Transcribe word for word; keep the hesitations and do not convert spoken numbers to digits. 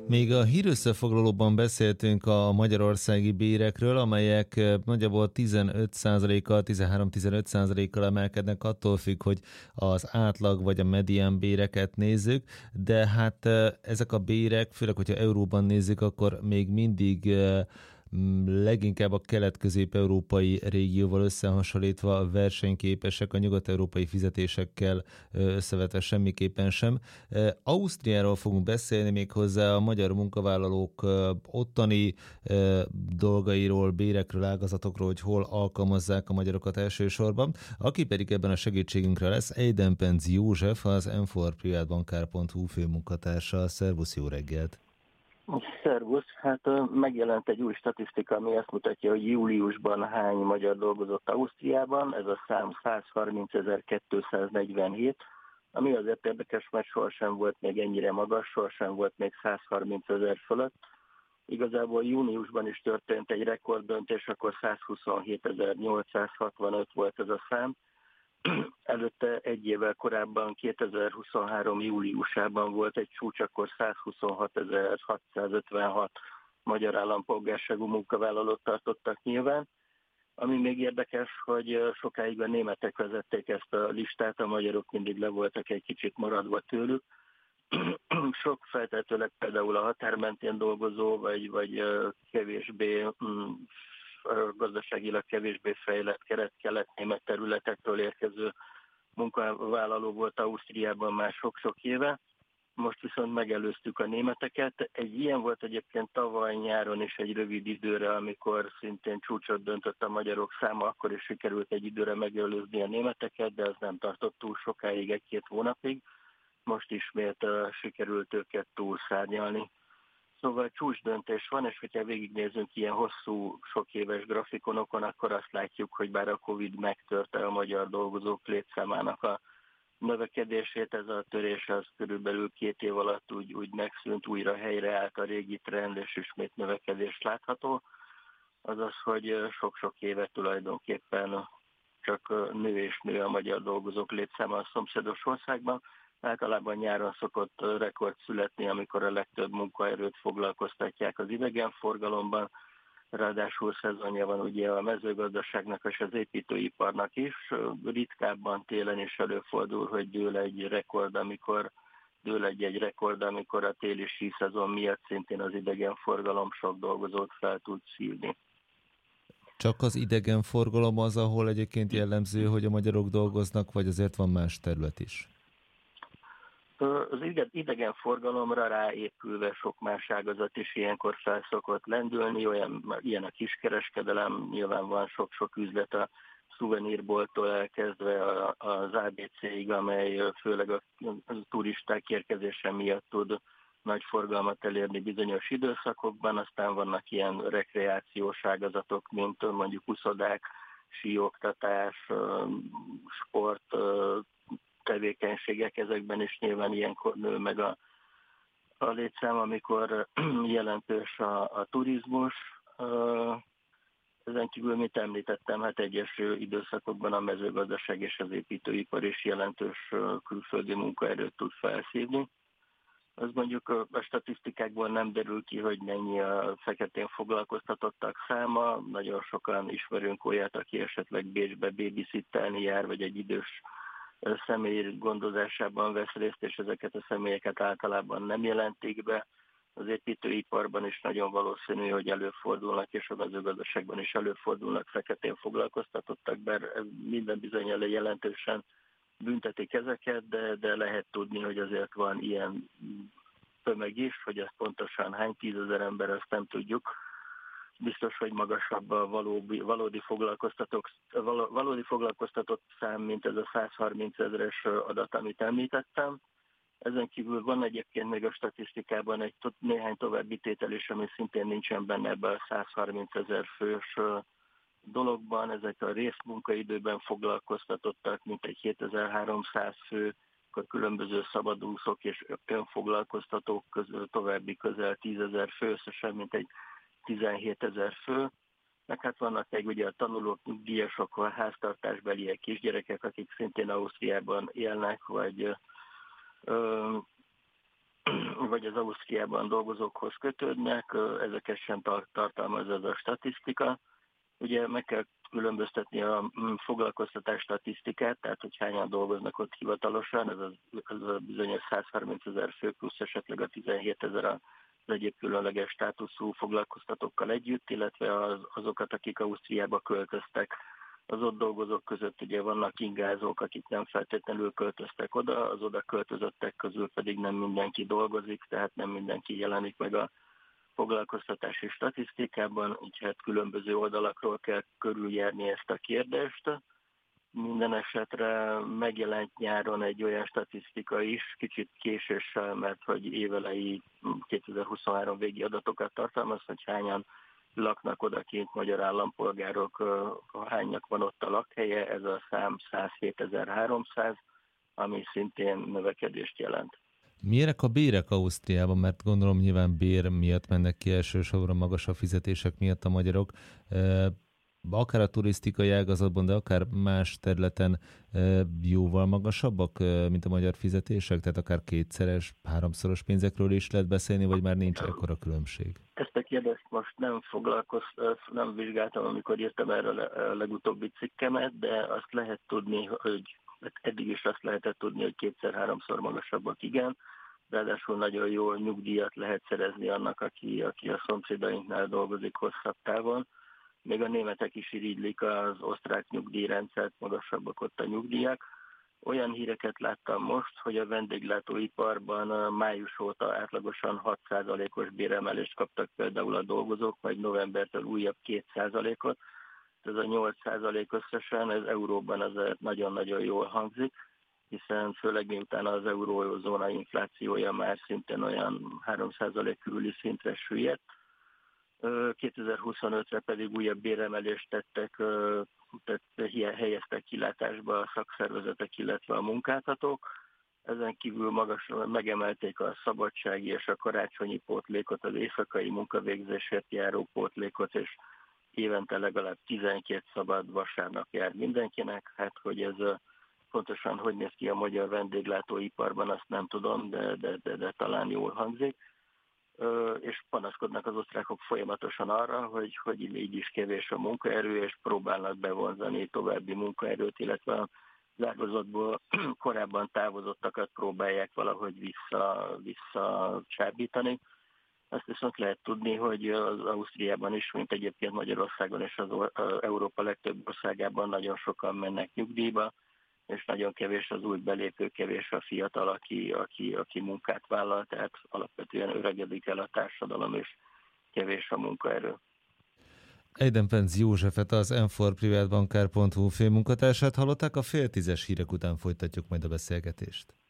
Még a hírösszefoglalóban beszéltünk a magyarországi bérekről, amelyek nagyjából tizenöt százalékkal, tizenhárom-tizenöt százalékkal emelkednek, attól függ, hogy az átlag vagy a medián béreket nézzük, de hát ezek a bérek, főleg, hogyha euróban nézzük, akkor még mindig leginkább a kelet-közép-európai régióval összehasonlítva versenyképesek, a nyugat-európai fizetésekkel összevetve semmiképpen sem. Ausztriáról fogunk beszélni, méghozzá a magyar munkavállalók ottani dolgairól, bérekről, ágazatokról, hogy hol alkalmazzák a magyarokat elsősorban. Aki pedig ebben a segítségünkre lesz, Eidenpenz József, az em négy privátbankár pont hu főmunkatársa. Szervusz, jó reggelt! Szervusz, hát megjelent egy új statisztika, ami azt mutatja, hogy júliusban hány magyar dolgozott Ausztriában, ez a szám százharmincezer-kétszáznegyvenhét, ami azért érdekes, mert sohasem volt még ennyire magas, sohasem volt még százharmincezer fölött. Igazából júniusban is történt egy rekorddöntés, akkor százhuszonhétezer-nyolcszázhatvanöt volt ez a szám. Előtte egy évvel korábban, kétezer-huszonhárom júliusában volt egy csúcs, akkor százhuszonhatezer-hatszázötvenhat magyar állampolgárságú munkavállalót tartottak nyilván. Ami még érdekes, hogy sokáig a németek vezették ezt a listát, a magyarok mindig le voltak egy kicsit maradva tőlük. Sok feltehetőleg például a határ mentén dolgozó, vagy, vagy kevésbé gazdaságilag kevésbé fejlett kelet-kelet-német területekről érkező munkavállaló volt Ausztriában már sok-sok éve. Most viszont megelőztük a németeket. Egy ilyen volt egyébként tavaly nyáron is egy rövid időre, amikor szintén csúcsot döntött a magyarok száma, akkor is sikerült egy időre megelőzni a németeket, de ez nem tartott túl sokáig, egy-két hónapig. Most ismét uh, sikerült őket túlszárnyalni. Szóval csúcsdöntés van, és hogyha végignézünk ilyen hosszú, sok éves grafikonokon, akkor azt látjuk, hogy bár a Covid megtörte a magyar dolgozók létszámának a növekedését, ez a törés az körülbelül két év alatt úgy, úgy megszűnt, újra helyreállt a régi trend, és ismét növekedés látható. Azaz, hogy sok-sok éve tulajdonképpen csak nő és nő a magyar dolgozók létszáma a szomszédos országban. Általában nyáron szokott rekord születni, amikor a legtöbb munkaerőt foglalkoztatják az idegenforgalomban, ráadásul szezonja van ugye a mezőgazdaságnak és az építőiparnak is. Ritkábban télen is előfordul, hogy dől egy rekord, amikor dől egy, egy rekord, amikor a téli sí szezon miatt szintén az idegenforgalom sok dolgozót fel tud szívni. Csak az idegenforgalom az, ahol egyébként jellemző, hogy a magyarok dolgoznak, vagy azért van más terület is? Az idegenforgalomra ráépülve sok más ágazat is ilyenkor felszokott lendülni, olyan, ilyen a kiskereskedelem, nyilván van sok-sok üzlet a szuvenírbolttól elkezdve az á bé céig, amely főleg a turisták érkezése miatt tud nagy forgalmat elérni bizonyos időszakokban, aztán vannak ilyen rekreációs ágazatok, mint mondjuk uszodák, síoktatás, sport, tevékenységek, ezekben is nyilván ilyenkor nő meg a, a létszám, amikor jelentős a, a turizmus. Ezen kívül, mint említettem, hát egyes időszakokban a mezőgazdaság és az építőipar is jelentős külföldi munkaerőt tud felszívni. Az mondjuk a statisztikákból nem derül ki, hogy mennyi a feketén foglalkoztatottak száma. Nagyon sokan ismerünk olyat, aki esetleg Bécsbe babysittelni jár, vagy egy idős személy gondozásában vesz részt, és ezeket a személyeket általában nem jelentik be. Az építőiparban is nagyon valószínű, hogy előfordulnak, és a mezőgazdaságban is előfordulnak feketén foglalkoztatottak, bár minden bizonnyal jelentősen büntetik ezeket, de, de lehet tudni, hogy azért van ilyen tömeg is, hogy ez pontosan hány tízezer ember, azt nem tudjuk. Biztos, hogy magasabb a valódi, valódi, foglalkoztatók, valódi foglalkoztatott szám, mint ez a százharminc ezeres adat, amit említettem. Ezen kívül van egyébként még a statisztikában egy néhány további tétel is, ami szintén nincsen benne ebben a százharminc ezer fős dologban. Ezek a részmunkaidőben foglalkoztatottak, mint egy hétezer-háromszáz fő, a különböző szabadúszók és önfoglalkoztatók közül további közel tízezer fő, összesen mint egy tizenhétezer fő, meg hát vannak egy ugye a tanulók, nyugdíjasok, a háztartásbeliek, kisgyerekek, akik szintén Ausztriában élnek, vagy ö, vagy az Ausztriában dolgozókhoz kötődnek, ezeket sem tartalmaz ez a statisztika. Ugye meg kell különböztetni a foglalkoztatás statisztikát, tehát hogy hányan dolgoznak ott hivatalosan, ez a, ez a bizonyos százharminc ezer fő plusz esetleg a tizenhét ezer az egyéb különleges státuszú foglalkoztatókkal együtt, illetve az, azokat, akik Ausztriába költöztek. Az ott dolgozók között ugye vannak ingázók, akik nem feltétlenül költöztek oda, az oda költözöttek közül pedig nem mindenki dolgozik, tehát nem mindenki jelenik meg a foglalkoztatási statisztikában, így hát különböző oldalakról kell körüljárni ezt a kérdést. Minden esetre megjelent nyáron egy olyan statisztika is, kicsit késéssel, mert hogy évelei kétezer-huszonhárom végi adatokat tartalmaz, hogy hányan laknak odakint magyar állampolgárok, hánynak van ott a lakhelye, ez a szám százhétezer-háromszáz, ami szintén növekedést jelent. Milyenek a bérek Ausztriában? Mert gondolom nyilván bér miatt mennek ki elsősorban magasabb fizetések miatt a magyarok. Akár a turisztikai ágazatban, de akár más területen jóval magasabbak, mint a magyar fizetések? Tehát akár kétszeres, háromszoros pénzekről is lehet beszélni, vagy már nincs ekkora különbség? Ezt a kérdést most nem foglalkoztam, nem vizsgáltam, amikor írtam erről a legutóbbi cikkemet, de azt lehet tudni, hogy eddig is azt lehetett tudni, hogy kétszer-háromszor magasabbak, igen. Ráadásul nagyon jó nyugdíjat lehet szerezni annak, aki, aki a szomszédainknál dolgozik hosszabb távon. Még a németek is irigylik az osztrák nyugdíjrendszert, magasabbak ott a nyugdíjak. Olyan híreket láttam most, hogy a vendéglátóiparban május óta átlagosan hat százalékos béremelést kaptak például a dolgozók, majd novembertől újabb két százalékot. Ez a nyolc százalék összesen, ez euróban azért nagyon-nagyon jól hangzik, hiszen főleg miután az eurózóna inflációja már szintén olyan három százalék körüli szintre süllyedt. kétezer-huszonötre pedig újabb béremelést tettek, tehát helyeztek kilátásba a szakszervezetek, illetve a munkáltatók. Ezen kívül magas, megemelték a szabadsági és a karácsonyi pótlékot, az éjszakai munkavégzésért járó pótlékot, és évente legalább tizenkét szabad vasárnap jár mindenkinek. Hát, hogy ez pontosan hogy néz ki a magyar vendéglátóiparban, azt nem tudom, de, de, de, de talán jól hangzik. És panaszkodnak az osztrákok folyamatosan arra, hogy, hogy így is kevés a munkaerő, és próbálnak bevonzani további munkaerőt, illetve a ágazatból korábban távozottakat próbálják valahogy vissza, visszacsábítani. Azt viszont lehet tudni, hogy az Ausztriában is, mint egyébként Magyarországon és az Európa legtöbb országában nagyon sokan mennek nyugdíjba, és nagyon kevés az új belépő, kevés a fiatal, aki, aki, aki munkát vállal, tehát alapvetően öregedik el a társadalom, és kevés a munkaerő. Eidenpenz Józsefet, az em négy privátbankár pont hu főmunkatársát hallották, a fél tízes hírek után folytatjuk majd a beszélgetést.